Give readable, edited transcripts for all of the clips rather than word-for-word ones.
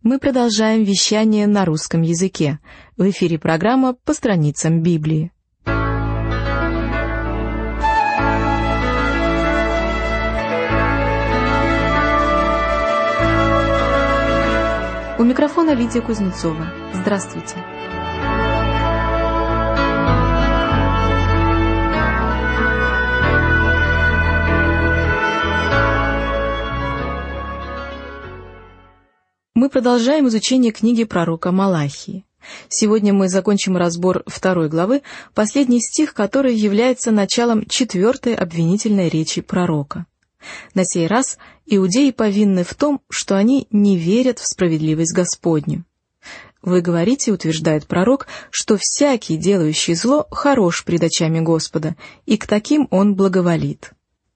Мы продолжаем вещание на русском языке. В эфире программа «По страницам Библии». У микрофона Лидия Кузнецова. Здравствуйте. Мы продолжаем изучение книги пророка Малахии. Сегодня мы закончим разбор 2 главы, последний стих, который является началом 4-й обвинительной речи пророка. На сей раз иудеи повинны в том, что они не верят в справедливость Господню. «Вы говорите, — утверждает пророк, — что всякий, делающий зло, хорош пред очами Господа, и к таким он благоволит».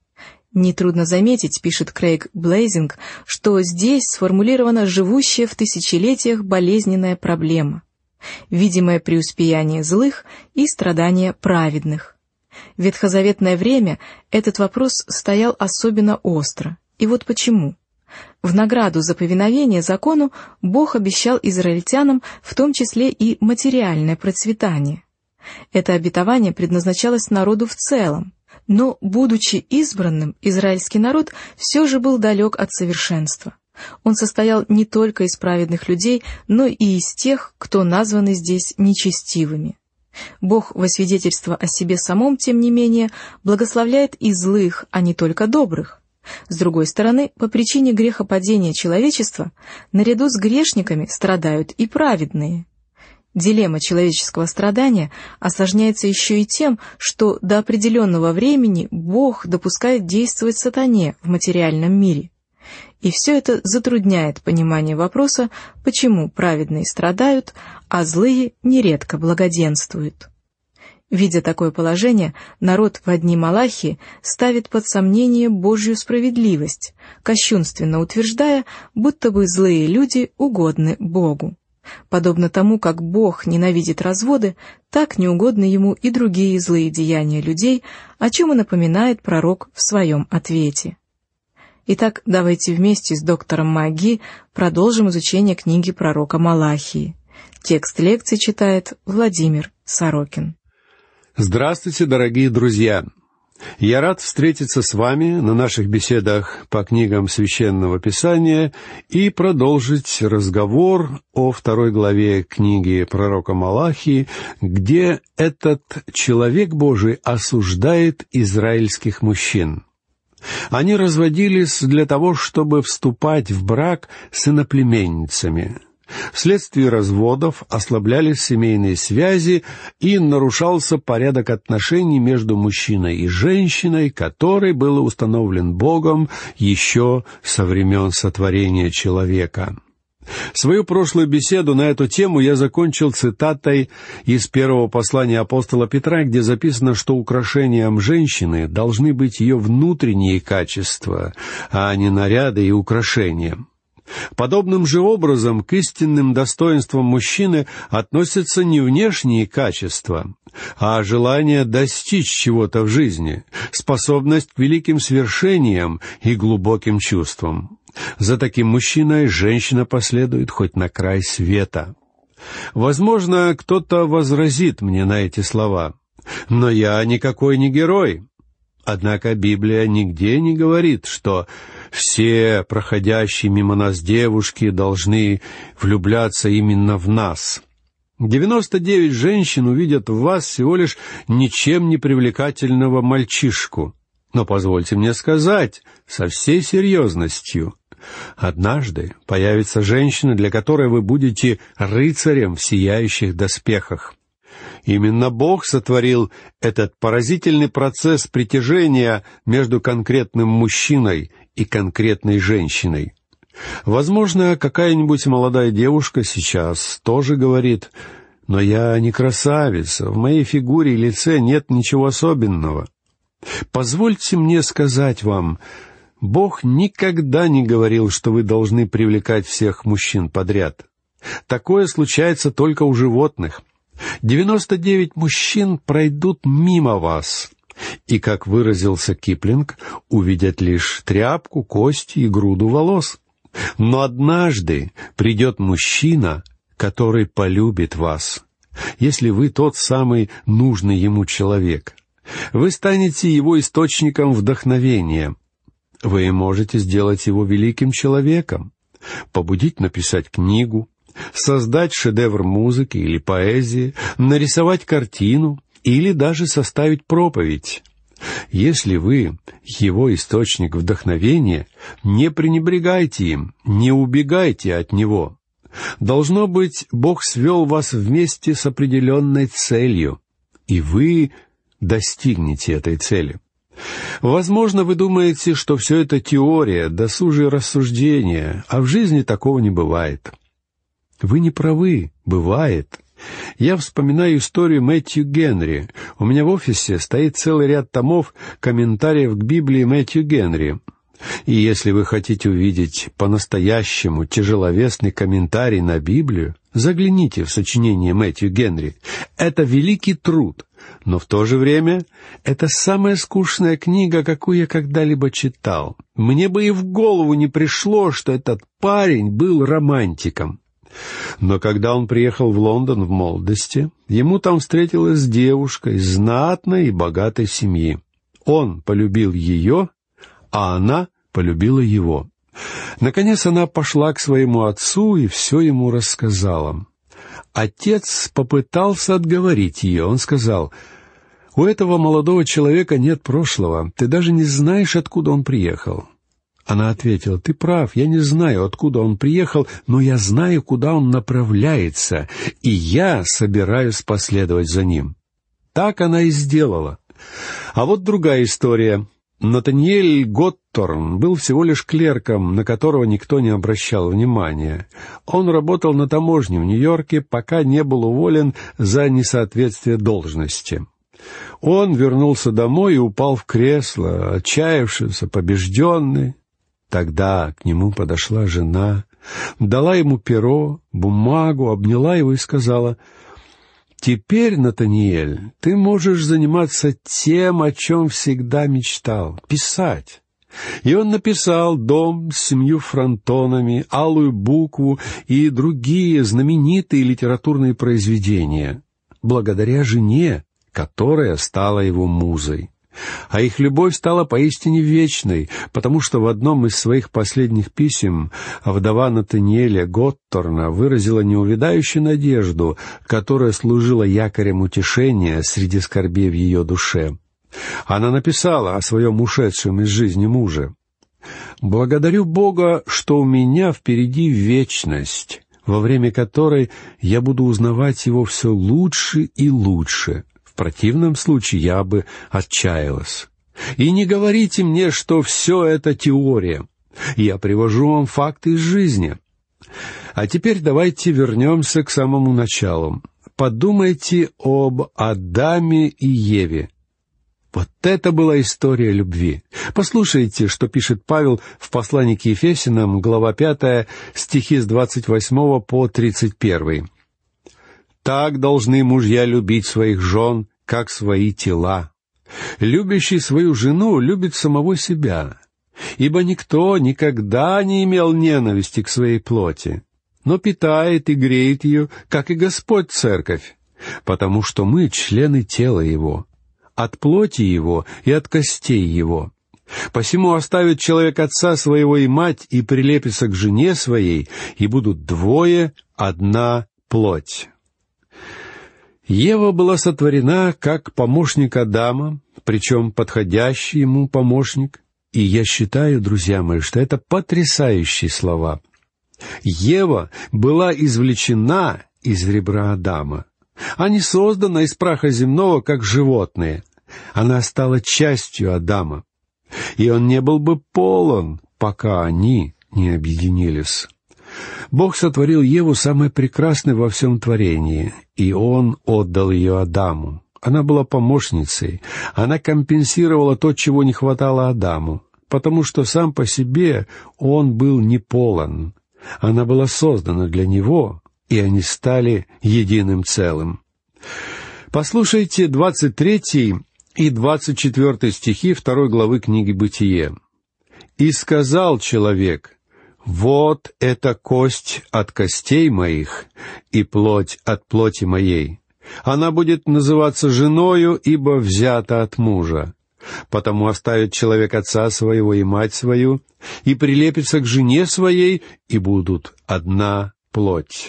Нетрудно заметить, пишет Крейг Блейзинг, что здесь сформулирована живущая в тысячелетиях болезненная проблема — видимое преуспеяние злых и страдания праведных. В ветхозаветное время этот вопрос стоял особенно остро. И вот почему. В награду за повиновение закону Бог обещал израильтянам в том числе и материальное процветание. Это обетование предназначалось народу в целом. Но, будучи избранным, израильский народ все же был далек от совершенства. Он состоял не только из праведных людей, но и из тех, кто названы здесь нечестивыми. Бог во свидетельство о себе самом, тем не менее, благословляет и злых, а не только добрых. С другой стороны, по причине грехопадения человечества, наряду с грешниками страдают и праведные. Дилемма человеческого страдания осложняется еще и тем, что до определенного времени Бог допускает действовать сатане в материальном мире. И все это затрудняет понимание вопроса, почему праведные страдают, а злые нередко благоденствуют. Видя такое положение, народ в дни Малахии ставит под сомнение Божью справедливость, кощунственно утверждая, будто бы злые люди угодны Богу. Подобно тому, как Бог ненавидит разводы, так неугодны ему и другие злые деяния людей, о чем и напоминает пророк в своем ответе. Итак, давайте вместе с доктором Маги продолжим изучение книги пророка Малахии. Текст лекции читает Владимир Сорокин. Здравствуйте, дорогие друзья! Я рад встретиться с вами на наших беседах по книгам Священного Писания и продолжить разговор о 2 главе книги пророка Малахии, где этот человек Божий осуждает израильских мужчин. Они разводились для того, чтобы вступать в брак с иноплеменницами. Вследствие разводов ослаблялись семейные связи и нарушался порядок отношений между мужчиной и женщиной, который был установлен Богом еще со времен сотворения человека. Свою прошлую беседу на эту тему я закончил цитатой из первого послания апостола Петра, где записано, что украшением женщины должны быть ее внутренние качества, а не наряды и украшения. Подобным же образом к истинным достоинствам мужчины относятся не внешние качества, а желание достичь чего-то в жизни, способность к великим свершениям и глубоким чувствам. За таким мужчиной женщина последует хоть на край света. Возможно, кто-то возразит мне на эти слова, но я никакой не герой. Однако Библия нигде не говорит, что все проходящие мимо нас девушки должны влюбляться именно в нас. 99 женщин увидят в вас всего лишь ничем не привлекательного мальчишку. Но позвольте мне сказать со всей серьезностью, однажды появится женщина, для которой вы будете рыцарем в сияющих доспехах. Именно Бог сотворил этот поразительный процесс притяжения между конкретным мужчиной и конкретной женщиной. Возможно, какая-нибудь молодая девушка сейчас тоже говорит: «Но я не красавица, в моей фигуре и лице нет ничего особенного». Позвольте мне сказать вам, Бог никогда не говорил, что вы должны привлекать всех мужчин подряд. Такое случается только у животных. 99 мужчин пройдут мимо вас, и, как выразился Киплинг, увидят лишь тряпку, кости и груду волос. Но однажды придет мужчина, который полюбит вас, если вы тот самый нужный ему человек. Вы станете его источником вдохновения. Вы можете сделать его великим человеком, побудить написать книгу, создать шедевр музыки или поэзии, нарисовать картину или даже составить проповедь. Если вы его источник вдохновения, не пренебрегайте им, не убегайте от него. Должно быть, Бог свел вас вместе с определенной целью, и вы достигнете этой цели. Возможно, вы думаете, что все это теория, досужие рассуждения, а в жизни такого не бывает. Вы не правы, бывает. Я вспоминаю историю Мэтью Генри. У меня в офисе стоит целый ряд томов комментариев к Библии Мэтью Генри. И если вы хотите увидеть по-настоящему тяжеловесный комментарий на Библию, загляните в сочинение Мэтью Генри. Это великий труд, но в то же время это самая скучная книга, какую я когда-либо читал. Мне бы и в голову не пришло, что этот парень был романтиком. Но когда он приехал в Лондон в молодости, ему там встретилась девушка из знатной и богатой семьи. Он полюбил ее, а она полюбила его. Наконец она пошла к своему отцу и все ему рассказала. Отец попытался отговорить ее. Он сказал: «У этого молодого человека нет прошлого. Ты даже не знаешь, откуда он приехал». Она ответила: «Ты прав, я не знаю, откуда он приехал, но я знаю, куда он направляется, и я собираюсь последовать за ним». Так она и сделала. А вот другая история. Натаниэль Готторн был всего лишь клерком, на которого никто не обращал внимания. Он работал на таможне в Нью-Йорке, пока не был уволен за несоответствие должности. Он вернулся домой и упал в кресло, отчаявшийся, побежденный. Тогда к нему подошла жена, дала ему перо, бумагу, обняла его и сказала: «Теперь, Натаниэль, ты можешь заниматься тем, о чем всегда мечтал — писать». И он написал «Дом с 7 фронтонами», «Алую букву» и другие знаменитые литературные произведения, благодаря жене, которая стала его музой. А их любовь стала поистине вечной, потому что в одном из своих последних писем вдова Натаниэля Готторна выразила неувядающую надежду, которая служила якорем утешения среди скорбей в ее душе. Она написала о своем ушедшем из жизни муже: «Благодарю Бога, что у меня впереди вечность, во время которой я буду узнавать Его все лучше и лучше. В противном случае я бы отчаялась. И не говорите мне, что все это теория. Я привожу вам факты из жизни». А теперь давайте вернемся к самому началу. Подумайте об Адаме и Еве. Вот это была история любви. Послушайте, что пишет Павел в послании к Ефесянам, глава 5, стихи с 28 по 31. «Так должны мужья любить своих жен, как свои тела. Любящий свою жену любит самого себя, ибо никто никогда не имел ненависти к своей плоти, но питает и греет ее, как и Господь церковь, потому что мы члены тела Его, от плоти Его и от костей Его. Посему оставит человек отца своего и мать, и прилепится к жене своей, и будут двое одна плоть». Ева была сотворена как помощник Адама, причем подходящий ему помощник. И я считаю, друзья мои, что это потрясающие слова. Ева была извлечена из ребра Адама, а не создана из праха земного, как животные. Она стала частью Адама, и он не был бы полон, пока они не объединились. Бог сотворил Еву самой прекрасной во всем творении, и Он отдал ее Адаму. Она была помощницей, она компенсировала то, чего не хватало Адаму, потому что сам по себе он был не полон. Она была создана для него, и они стали единым целым. Послушайте 23 и 24 стихи 2 главы книги «Бытие». «И сказал человек: «Вот это кость от костей моих и плоть от плоти моей. Она будет называться женою, ибо взята от мужа. Потому оставит человек отца своего и мать свою, и прилепится к жене своей, и будут одна плоть».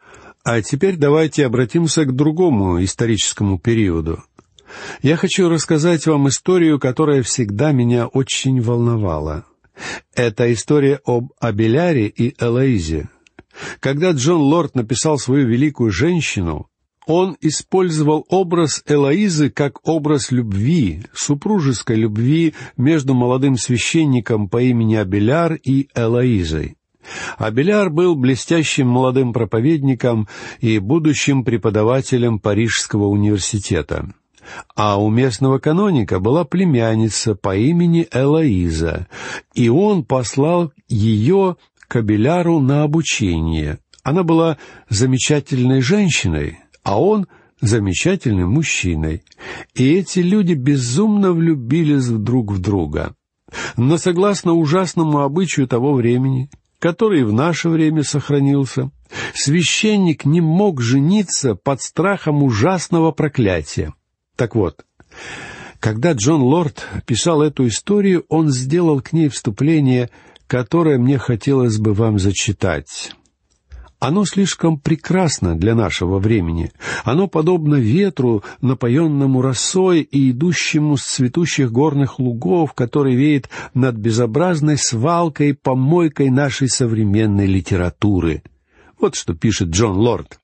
А теперь давайте обратимся к другому историческому периоду. Я хочу рассказать вам историю, которая всегда меня очень волновала. Это история об Абеляре и Элоизе. Когда Джон Лорд написал свою великую женщину, он использовал образ Элоизы как образ любви, супружеской любви между молодым священником по имени Абеляр и Элоизой. Абеляр был блестящим молодым проповедником и будущим преподавателем Парижского университета. А у местного каноника была племянница по имени Элоиза, и он послал ее к Абеляру на обучение. Она была замечательной женщиной, а он замечательным мужчиной. И эти люди безумно влюбились друг в друга. Но согласно ужасному обычаю того времени, который в наше время сохранился, священник не мог жениться под страхом ужасного проклятия. Так вот, когда Джон Лорд писал эту историю, он сделал к ней вступление, которое мне хотелось бы вам зачитать. Оно слишком прекрасно для нашего времени. Оно подобно ветру, напоенному росой и идущему с цветущих горных лугов, который веет над безобразной свалкой, помойкой нашей современной литературы. Вот что пишет Джон Лорд.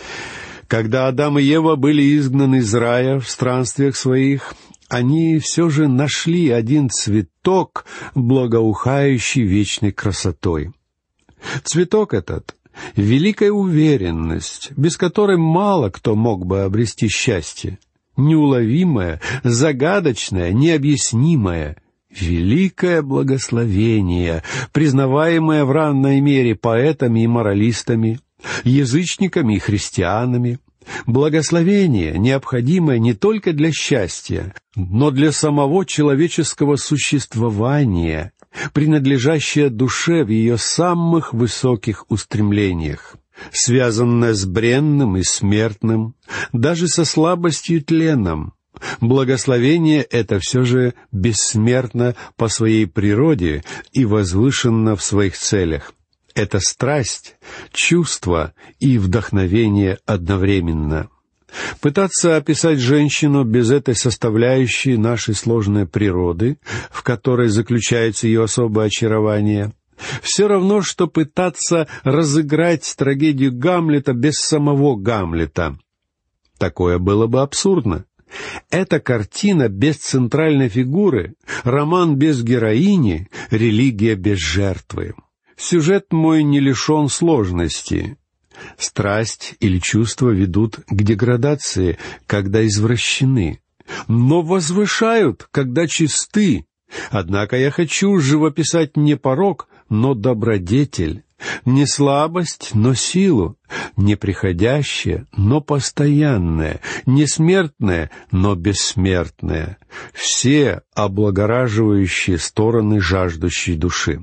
«Когда Адам и Ева были изгнаны из рая в странствиях своих, они все же нашли один цветок, благоухающий вечной красотой. Цветок этот — великая уверенность, без которой мало кто мог бы обрести счастье, неуловимое, загадочное, необъяснимое, великое благословение, признаваемое в равной мере поэтами и моралистами, язычниками и христианами, благословение, необходимое не только для счастья, но для самого человеческого существования, принадлежащее душе в ее самых высоких устремлениях, связанное с бренным и смертным, даже со слабостью и тленом. Благословение это все же бессмертно по своей природе и возвышенно в своих целях. Это страсть, чувство и вдохновение одновременно. Пытаться описать женщину без этой составляющей нашей сложной природы, в которой заключается ее особое очарование, все равно, что пытаться разыграть трагедию Гамлета без самого Гамлета. Такое было бы абсурдно. Эта картина без центральной фигуры, роман без героини, религия без жертвы. Сюжет мой не лишен сложности. Страсть или чувства ведут к деградации, когда извращены, но возвышают, когда чисты. Однако я хочу живописать не порок, но добродетель, не слабость, но силу, не приходящее, но постоянное, не смертное, но бессмертное, все облагораживающие стороны жаждущей души.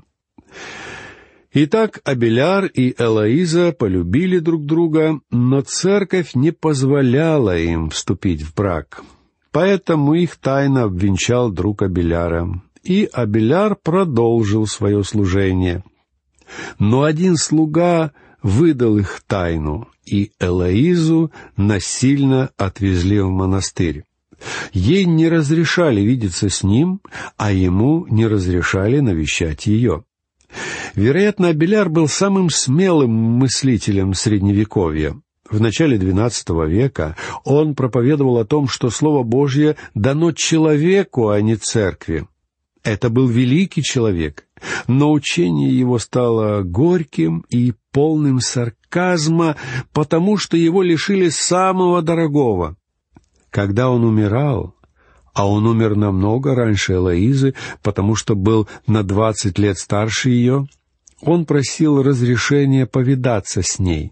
Итак, Абеляр и Элоиза полюбили друг друга, но церковь не позволяла им вступить в брак. Поэтому их тайно обвенчал друг Абеляра, и Абеляр продолжил свое служение. Но один слуга выдал их тайну, и Элоизу насильно отвезли в монастырь. Ей не разрешали видеться с ним, а ему не разрешали навещать ее. Вероятно, Абеляр был самым смелым мыслителем Средневековья. В начале XII века он проповедовал о том, что Слово Божье дано человеку, а не церкви. Это был великий человек, но учение его стало горьким и полным сарказма, потому что его лишили самого дорогого. Когда он умирал, а он умер намного раньше Элоизы, потому что был на 20 лет старше ее, он просил разрешения повидаться с ней.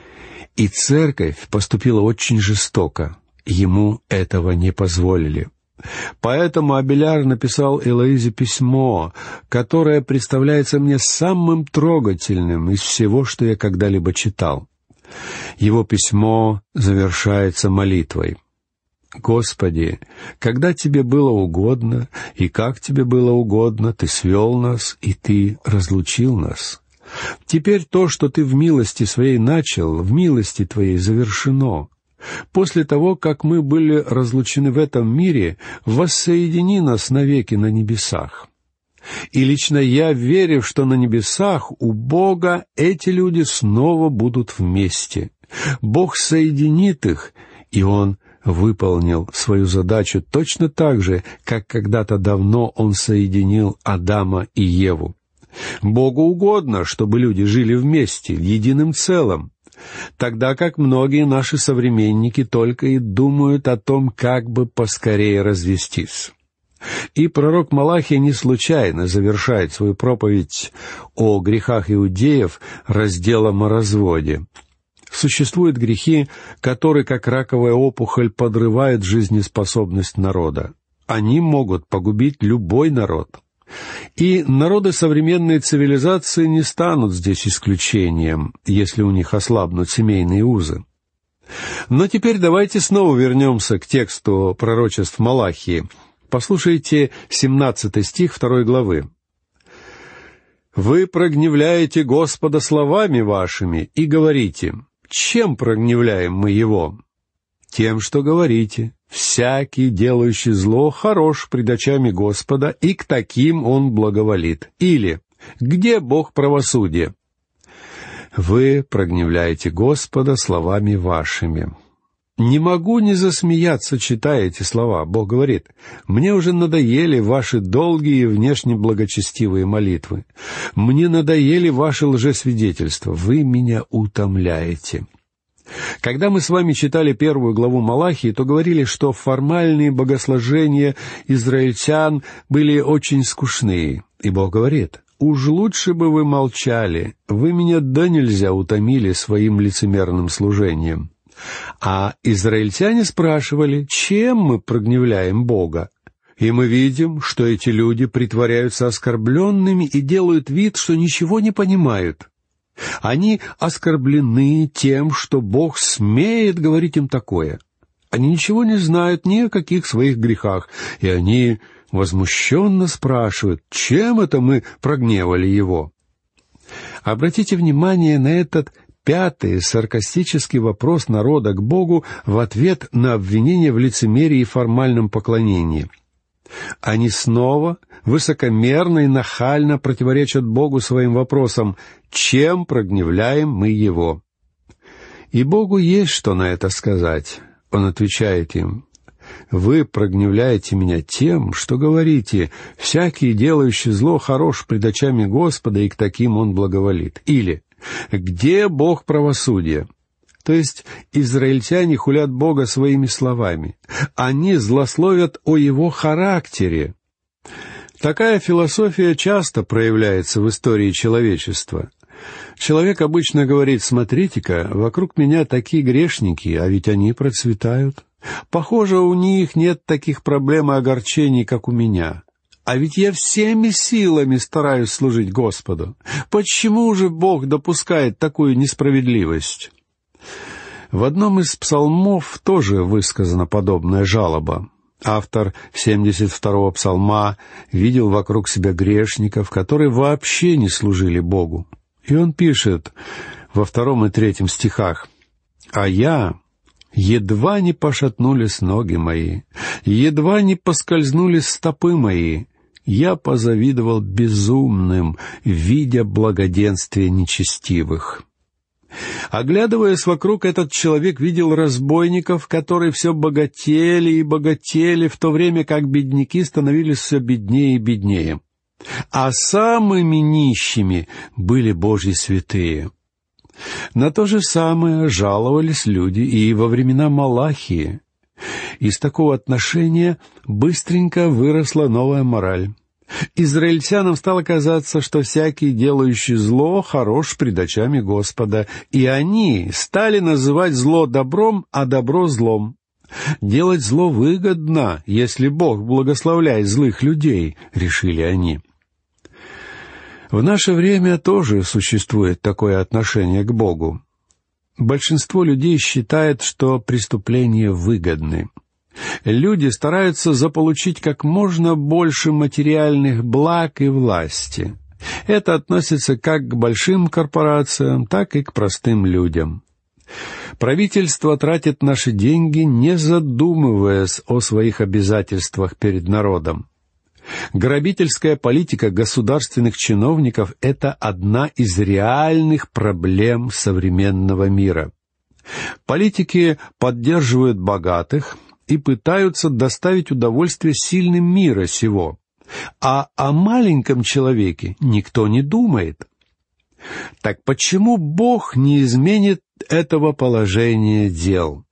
И церковь поступила очень жестоко, ему этого не позволили. Поэтому Абеляр написал Элоизе письмо, которое представляется мне самым трогательным из всего, что я когда-либо читал. Его письмо завершается молитвой. «Господи, когда Тебе было угодно, и как Тебе было угодно, Ты свел нас, и Ты разлучил нас. Теперь то, что Ты в милости Своей начал, в милости Твоей завершено. После того, как мы были разлучены в этом мире, воссоедини нас навеки на небесах. И лично я верю, что на небесах у Бога эти люди снова будут вместе. Бог соединит их, и Он выполнил свою задачу точно так же, как когда-то давно Он соединил Адама и Еву. Богу угодно, чтобы люди жили вместе, единым целым, тогда как многие наши современники только и думают о том, как бы поскорее развестись. И пророк Малахия не случайно завершает свою проповедь о грехах иудеев разделом о разводе. Существуют грехи, которые, как раковая опухоль, подрывают жизнеспособность народа. Они могут погубить любой народ. И народы современной цивилизации не станут здесь исключением, если у них ослабнут семейные узы. Но теперь давайте снова вернемся к тексту пророчеств Малахии. Послушайте 17 стих 2 главы. «Вы прогневляете Господа словами вашими и говорите: чем прогневляем мы Его? Тем, что говорите: всякий, делающий зло, хорош пред очами Господа, и к таким Он благоволит. Или: где Бог правосудия? Вы прогневляете Господа словами вашими». Не могу не засмеяться, читая эти слова. Бог говорит: «Мне уже надоели ваши долгие и внешне благочестивые молитвы. Мне надоели ваши лжесвидетельства. Вы меня утомляете». Когда мы с вами читали 1 главу Малахии, то говорили, что формальные богослужения израильтян были очень скучные. И Бог говорит: «Уж лучше бы вы молчали, вы меня донельзя утомили своим лицемерным служением». А израильтяне спрашивали, чем мы прогневляем Бога. И мы видим, что эти люди притворяются оскорбленными и делают вид, что ничего не понимают. Они оскорблены тем, что Бог смеет говорить им такое. Они ничего не знают ни о каких своих грехах, и они возмущенно спрашивают, чем это мы прогневали Его. Обратите внимание на этот 5-й саркастический вопрос народа к Богу в ответ на обвинение в лицемерии и формальном поклонении. Они снова высокомерно и нахально противоречат Богу своим вопросам: чем прогневляем мы Его? И Богу есть что на это сказать. Он отвечает им: «Вы прогневляете меня тем, что говорите: всякий, делающий зло, хорош пред очами Господа, и к таким Он благоволит». Или: где Бог правосудия? То есть израильтяне хулят Бога своими словами. Они злословят о Его характере. Такая философия часто проявляется в истории человечества. Человек обычно говорит: смотрите-ка, вокруг меня такие грешники, а ведь они процветают. Похоже, у них нет таких проблем и огорчений, как у меня. А ведь я всеми силами стараюсь служить Господу. Почему же Бог допускает такую несправедливость? В одном из псалмов тоже высказана подобная жалоба. Автор 72-го псалма видел вокруг себя грешников, которые вообще не служили Богу. И он пишет во 2 и 3 стихах: «А я... едва не пошатнулись ноги мои, едва не поскользнулись стопы мои. Я позавидовал безумным, видя благоденствие нечестивых». Оглядываясь вокруг, этот человек видел разбойников, которые все богатели и богатели, в то время как бедняки становились все беднее и беднее. А самыми нищими были Божьи святые. На то же самое жаловались люди и во времена Малахии. Из такого отношения быстренько выросла новая мораль. Израильтянам стало казаться, что всякий, делающий зло, хорош пред очами Господа, и они стали называть зло добром, а добро злом. Делать зло выгодно, если Бог благословляет злых людей, решили они. В наше время тоже существует такое отношение к Богу. Большинство людей считает, что преступления выгодны. Люди стараются заполучить как можно больше материальных благ и власти. Это относится как к большим корпорациям, так и к простым людям. Правительство тратит наши деньги, не задумываясь о своих обязательствах перед народом. Грабительская политика государственных чиновников — это одна из реальных проблем современного мира. Политики поддерживают богатых и пытаются доставить удовольствие сильным мира сего, а о маленьком человеке никто не думает. Так почему Бог не изменит этого положения дел?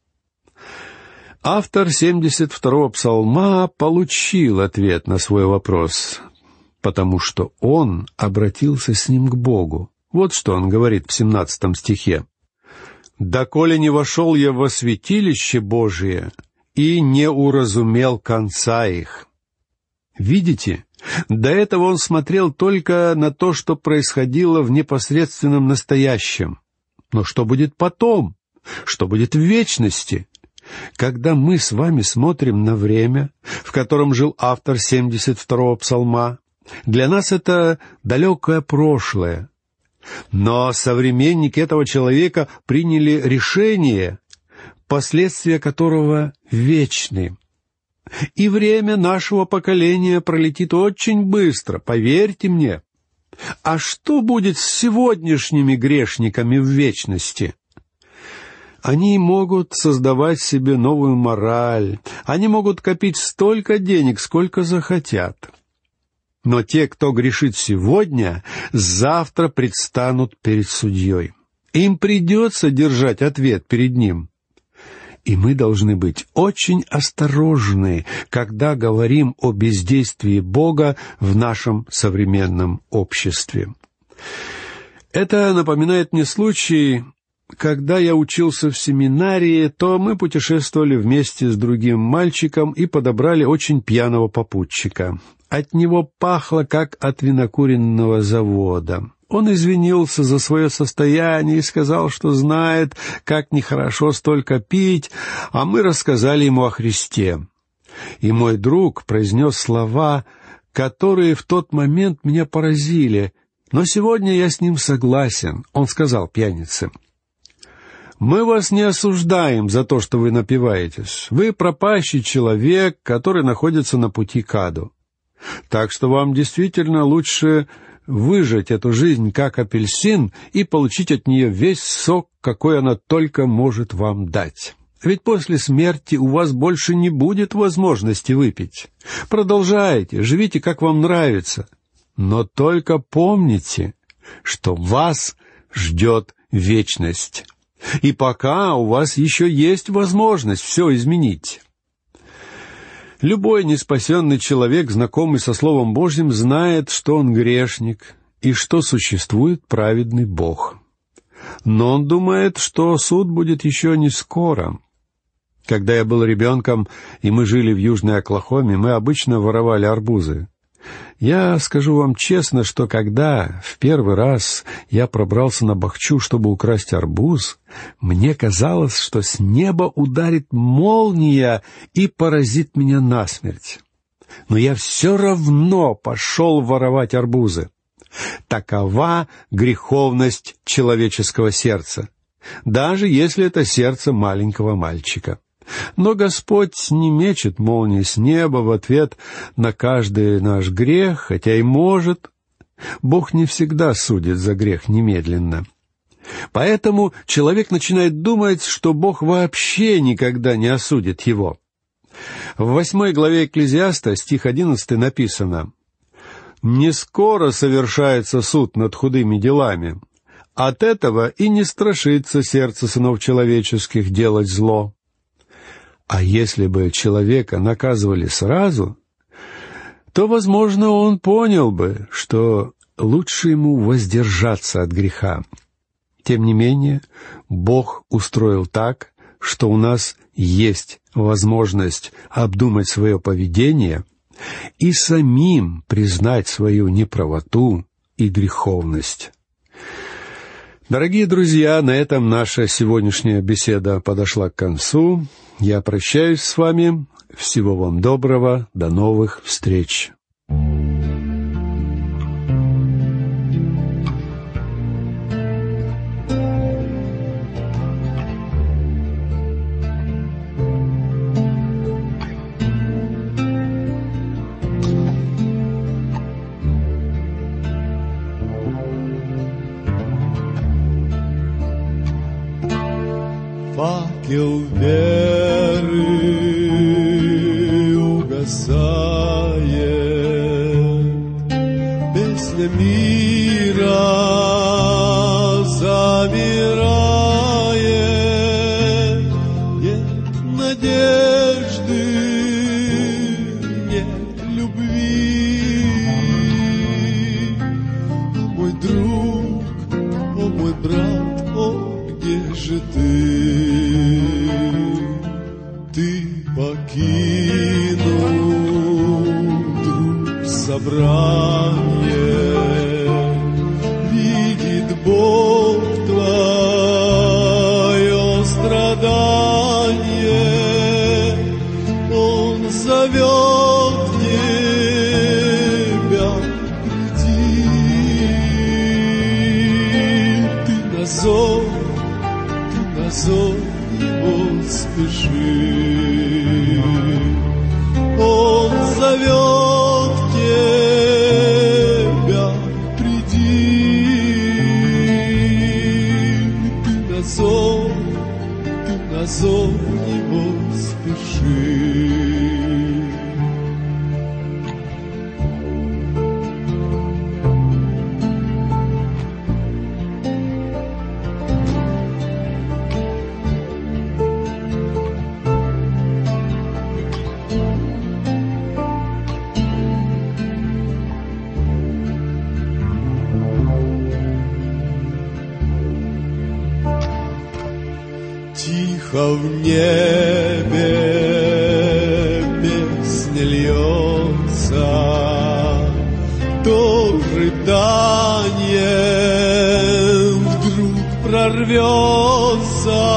Автор 72-го псалма получил ответ на свой вопрос, потому что он обратился с ним к Богу. Вот что он говорит в 17 стихе. «Доколе не вошел я во святилище Божие и не уразумел конца их». Видите, до этого он смотрел только на то, что происходило в непосредственном настоящем. Но что будет потом? Что будет в вечности? Когда мы с вами смотрим на время, в котором жил автор 72-го псалма, для нас это далекое прошлое. Но современники этого человека приняли решение, последствия которого вечны. И время нашего поколения пролетит очень быстро, поверьте мне. А что будет с сегодняшними грешниками в вечности? Они могут создавать себе новую мораль, они могут копить столько денег, сколько захотят. Но те, кто грешит сегодня, завтра предстанут перед судьей. Им придется держать ответ перед ним. И мы должны быть очень осторожны, когда говорим о бездействии Бога в нашем современном обществе. Это напоминает мне случай, когда я учился в семинарии, то мы путешествовали вместе с другим мальчиком и подобрали очень пьяного попутчика. От него пахло, как от винокуренного завода. Он извинился за свое состояние и сказал, что знает, как нехорошо столько пить, а мы рассказали ему о Христе. И мой друг произнес слова, которые в тот момент меня поразили, но сегодня я с ним согласен. Он сказал пьянице: «Мы вас не осуждаем за то, что вы напиваетесь. Вы пропащий человек, который находится на пути к аду. Так что вам действительно лучше выжать эту жизнь как апельсин и получить от нее весь сок, какой она только может вам дать. Ведь после смерти у вас больше не будет возможности выпить. Продолжайте, живите, как вам нравится. Но только помните, что вас ждет вечность. И пока у вас еще есть возможность все изменить». Любой неспасенный человек, знакомый со Словом Божьим, знает, что он грешник и что существует праведный Бог. Но он думает, что суд будет еще не скоро. Когда я был ребенком, и мы жили в Южной Оклахоме, мы обычно воровали арбузы. Я скажу вам честно, что когда в первый раз я пробрался на бахчу, чтобы украсть арбуз, мне казалось, что с неба ударит молния и поразит меня насмерть. Но я все равно пошел воровать арбузы. Такова греховность человеческого сердца, даже если это сердце маленького мальчика. Но Господь не мечет молнии с неба в ответ на каждый наш грех, хотя и может. Бог не всегда судит за грех немедленно. Поэтому человек начинает думать, что Бог вообще никогда не осудит его. В 8 главе Экклезиаста, стих 11, написано: «Не скоро совершается суд над худыми делами. От этого и не страшится сердце сынов человеческих делать зло». А если бы человека наказывали сразу, то, возможно, он понял бы, что лучше ему воздержаться от греха. Тем не менее, Бог устроил так, что у нас есть возможность обдумать свое поведение и самим признать свою неправоту и греховность. Дорогие друзья, на этом наша сегодняшняя беседа подошла к концу. Я прощаюсь с вами. Всего вам доброго. До новых встреч. Факел веры угасает, песня мира замирает, нет надежды, нет любви. О, мой друг, о, мой брат, о, где же ты? Ты покинул, друг, собрание, видит Бог твое страдание, Он зовет тебя, приди, ты на зов Его спеши. Он зовет тебя, приди, ты на зов Его спеши. Тихо в небе песня льется, то рыданием вдруг прорвется.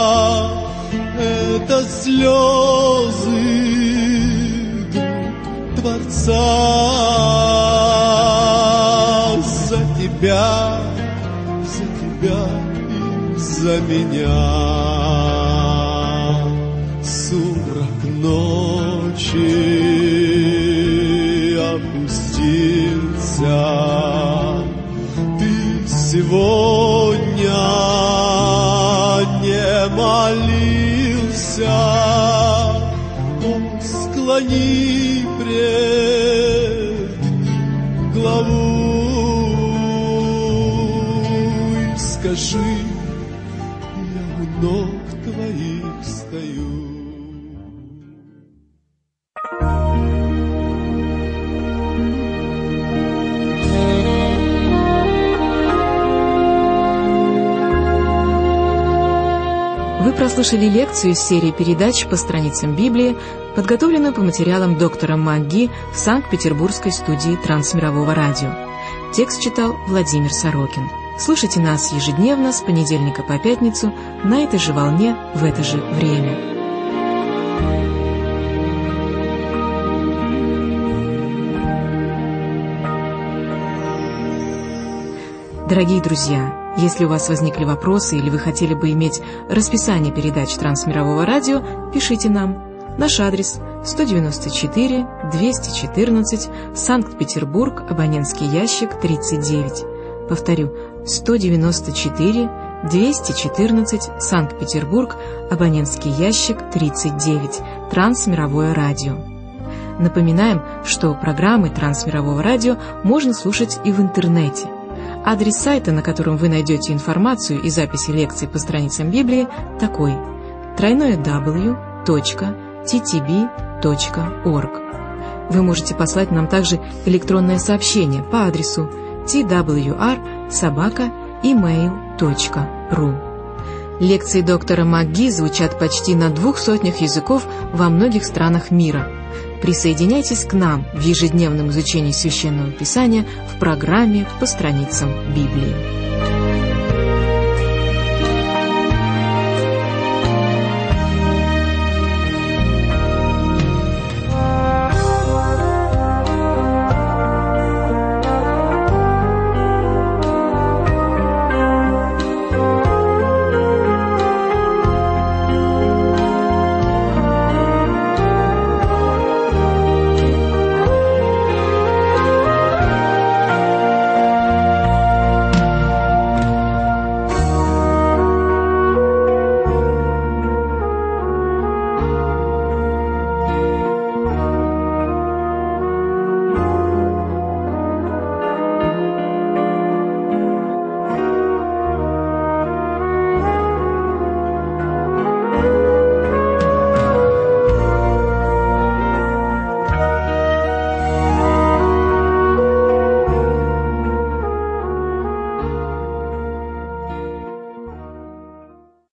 Это слезы, друг Творца, за тебя и за меня. Сумрак ночи опустился, ты сегодня не молился. О, склони пред ним главу и скажи: я у ног твоих стою. Вы прослушали лекцию из серии передач по страницам Библии, подготовленную по материалам доктора МакГи в Санкт-Петербургской студии Трансмирового радио. Текст читал Владимир Сорокин. Слушайте нас ежедневно с понедельника по пятницу на этой же волне в это же время. Дорогие друзья, если у вас возникли вопросы или вы хотели бы иметь расписание передач Трансмирового радио, пишите нам. Наш адрес 194-214, Санкт-Петербург, абонентский ящик 39. Повторю, 194-214, Санкт-Петербург, абонентский ящик 39, Трансмировое радио. Напоминаем, что программы Трансмирового радио можно слушать и в интернете. Адрес сайта, на котором вы найдете информацию и записи лекций по страницам Библии, такой: www.ttb.org. Вы можете послать нам также электронное сообщение по адресу twr@email.ru. Лекции доктора МакГи звучат почти на 200 языков во многих странах мира. Присоединяйтесь к нам в ежедневном изучении Священного Писания в программе «По страницам Библии».